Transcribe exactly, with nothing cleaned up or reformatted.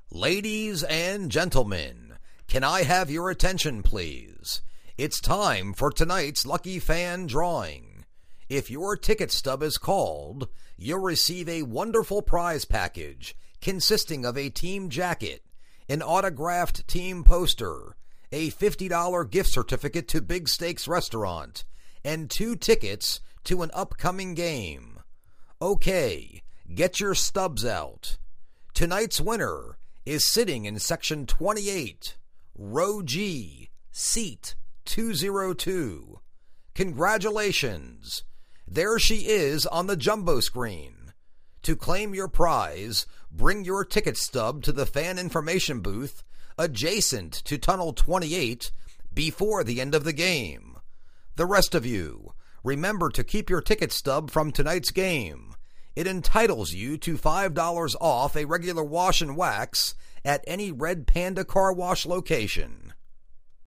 Ladies and gentlemen, can I have your attention, please? It's time for tonight's Lucky Fan drawing. If your ticket stub is called, you'll receive a wonderful prize package consisting of a team jacket, an autographed team poster, a fifty dollars gift certificate to Big Steaks Restaurant, and two tickets to an upcoming game. Okay, get your stubs out. Tonight's winner is sitting in section twenty-eight, row G, seat two oh two. Congratulations! There she is on the jumbo screen. To claim your prize, bring your ticket stub to the fan information booth adjacent to tunnel twenty-eight before the end of the game. The rest of you, remember to keep your ticket stub from tonight's game. It entitles you to five dollars off a regular wash and wax at any Red Panda Car Wash location.